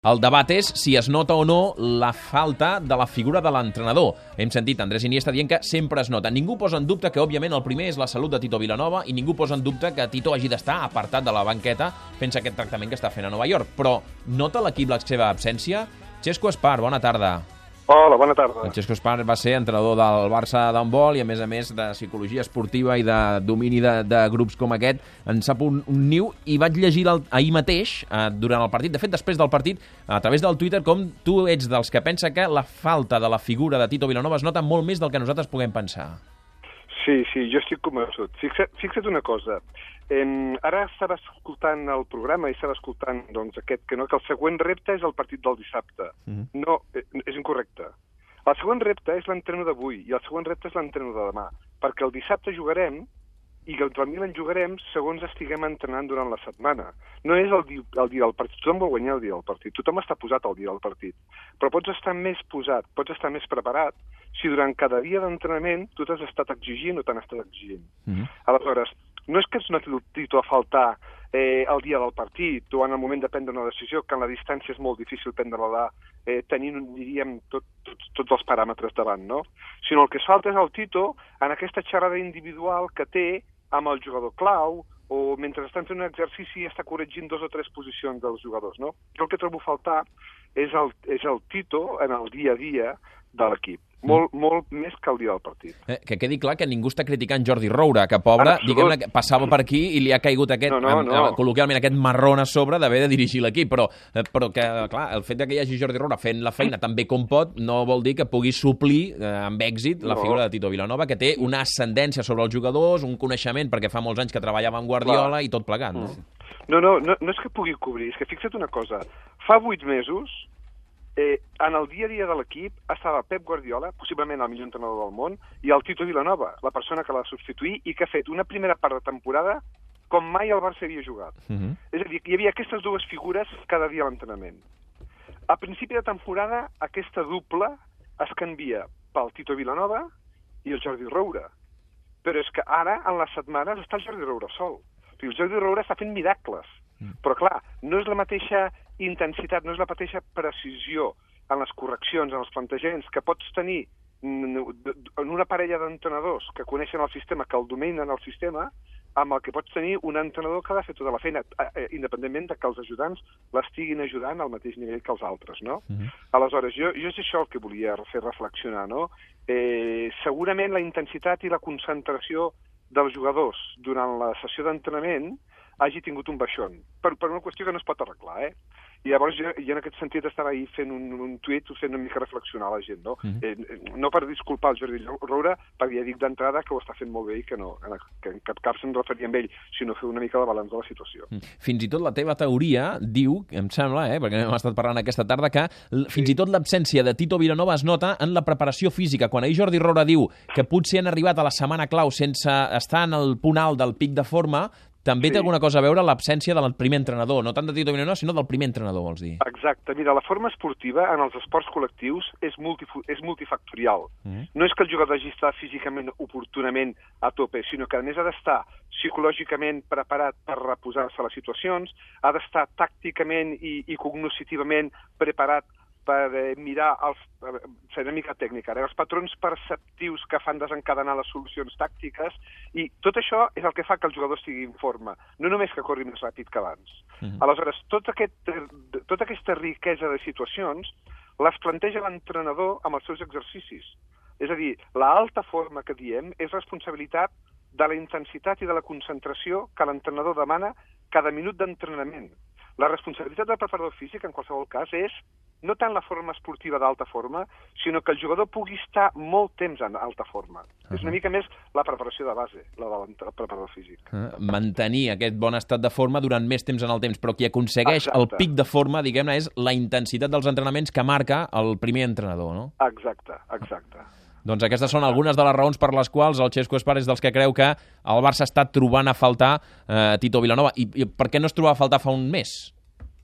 El debat és si es nota o no la falta de la figura de l'entrenador. Hem sentit Andrés Iniesta dient que sempre es nota. Ningú posa en dubte que, òbviament, el primer és la salut de Tito Vilanova i ningú posa en dubte que Tito hagi d'estar apartat de la banqueta fent aquest tractament que està fent a Nova York. Però nota l'equip la seva absència? Xesco Espar, bona tarda. Hola, bona tarda. El Xesco Espar va ser entrenador del Barça d'handbol i, a més, de psicologia esportiva i de domini de grups com aquest. En sap un niu i vaig llegir ahir mateix, durant el partit, de fet, després del partit, a través del Twitter, com tu ets dels que pensa que la falta de la figura de Tito Vilanova es nota molt més del que nosaltres puguem pensar. Sí, jo estic convençut. Fixa't una cosa. Ara estava escoltant el programa i estava escoltant que el següent repte és el partit del dissabte. No, és incorrecte. El següent repte és l'entrenador d'avui i el següent repte és l'entrenador de demà, perquè el dissabte jugarem i contra el Milan jugarem segons estiguem entrenant durant la setmana. No és el dia del partit. Tothom vol guanyar el dia del partit. Tothom està posat al dia del partit. Però pots estar més posat, pots estar més preparat si durant cada dia d'entrenament tu t'has estat exigint o t'han estat exigint. Aleshores, no és que es noti el Tito a faltar el dia del partit o en el moment de prendre una decisió, que en la distància és molt difícil prendre-la tenint, diríem, tots els paràmetres davant, no? Sinó el que es falta és el Tito en aquesta xerrada individual que té amb el jugador clau o mentre estan fent un exercici està corregint 2 o 3 posicions dels jugadors, no? Jo el que trobo a faltar és el Tito en el dia a dia de l'equip. Molt més que el dia del partit. Que quedi clar que ningú està criticant Jordi Roura, que pobre, diguem-ne, passava per aquí i li ha caigut aquest, col·loquialment, aquest marrón a sobre d'haver de dirigir l'equip, però que, clar, el fet que hi hagi Jordi Roura fent la feina tan bé com pot no vol dir que pugui suplir amb èxit la figura de Tito Vilanova, que té una ascendència sobre els jugadors, un coneixement, perquè fa molts anys que treballava amb Guardiola i tot plegat. No és que pugui cobrir, és que fixa't una cosa, fa 8 mesos en el dia a dia de l'equip estava Pep Guardiola, possiblement el millor entrenador del món, i el Tito Vilanova, la persona que l'ha de substituir i que ha fet una primera part de temporada com mai el Barça havia jugat. És a dir, hi havia aquestes dues figures cada dia a l'entrenament. A principi de temporada, aquesta dupla es canvia pel Tito Vilanova i el Jordi Roura. Però és que ara, en les setmanes, està el Jordi Roura sol. O sigui, el Jordi Roura està fent miracles. Però, clar, no és la mateixa intensitat, no és la mateixa precisió en les correccions, en els plantejaments que pots tenir en una parella d'entrenadors que coneixen el sistema, que el dominen el sistema, amb el que pots tenir un entrenador que ha de fer tota la feina, independentment de que els ajudants l'estiguin ajudant al mateix nivell que els altres, no? Aleshores, jo és això el que volia fer reflexionar, no? Segurament la intensitat i la concentració dels jugadors durant la sessió d'entrenament hagi tingut un baixón, per una qüestió que no es pot arreglar, I llavors jo en aquest sentit estava ahir fent un tuit fent una mica reflexionar la gent, no? No per disculpar el Jordi Roura, perquè ja dic d'entrada que ho està fent molt bé i que en cap se'n referia amb ell, sinó fer una mica de balanç de la situació. Fins i tot la teva teoria diu, em sembla, perquè hem estat parlant aquesta tarda, que fins i tot l'absència de Tito Vilanova es nota en la preparació física. Quan ahir Jordi Roura diu que potser han arribat a la setmana clau sense estar en el punt alt del pic de forma, també té alguna cosa a veure l'absència del primer entrenador, no tant de Tito Vilanova, sinó del primer entrenador, vols dir? Exacte. Mira, la forma esportiva en els esports col·lectius és multifactorial. No és que el jugador hagi d'estar físicament oportunament a tope, sinó que a més ha d'estar psicològicament preparat per reposar-se a les situacions, ha d'estar tàcticament i cognitivament preparat per mirar fer una mica tècnica, els patrons perceptius que fan desencadenar les solucions tàctiques, i tot això és el que fa que el jugador estigui en forma, no només que corri més ràpid que abans. Aleshores, tota aquesta riquesa de situacions les planteja l'entrenador amb els seus exercicis. És a dir, l'alta forma que diem és responsabilitat de la intensitat i de la concentració que l'entrenador demana cada minut d'entrenament. La responsabilitat del preparador físic, en qualsevol cas, és no tant la forma esportiva d'alta forma, sinó que el jugador pugui estar molt temps en alta forma. És una mica més la preparació de base, la del preparador físic. Mantenir aquest bon estat de forma durant més temps en el temps, però qui aconsegueix el pic de forma, diguem-ne, és la intensitat dels entrenaments que marca el primer entrenador, no? Exacte. Doncs aquestes són algunes de les raons per les quals el Xesco Espar és dels que creu que el Barça està trobant a faltar Tito Vilanova. I per què no es trobava a faltar fa un mes?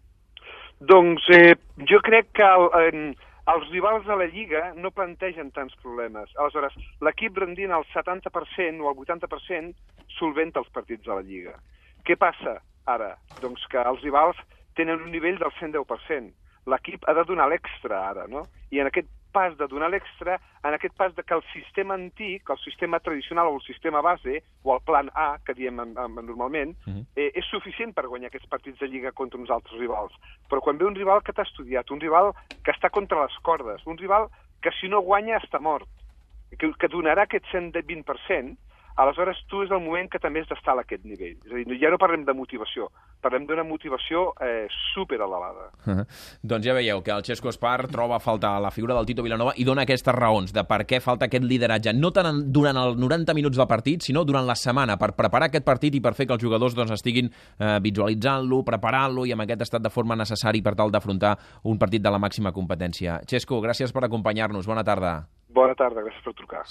Doncs jo crec que els rivals de la Lliga no plantegen tants problemes. Aleshores, l'equip rendint el 70% o el 80% solventa els partits de la Lliga. Què passa ara? Doncs que els rivals tenen un nivell del 110%. l'equip ha de donar l'extra ara, no? I en aquest pas de donar l'extra, en aquest pas de que el sistema antic, el sistema tradicional o el sistema base, o el plan A, que diem normalment, és suficient per guanyar aquests partits de Lliga contra uns altres rivals. Però quan ve un rival que t'ha estudiat, un rival que està contra les cordes, un rival que si no guanya està mort, que donarà aquest 120%, aleshores tu és el moment que també has d'estar a aquest nivell. És a dir, ja no parlem de motivació, parlem d'una motivació superelevada. Doncs ja veieu que el Xesco Espar troba a faltar la figura del Tito Vilanova i dona aquestes raons de per què falta aquest lideratge, no tant durant els 90 minuts del partit, sinó durant la setmana, per preparar aquest partit i per fer que els jugadors estiguin visualitzant-lo, preparant-lo i amb aquest estat de forma necessari per tal d'afrontar un partit de la màxima competència. Xesco, gràcies per acompanyar-nos. Bona tarda. Bona tarda, gràcies per trucar.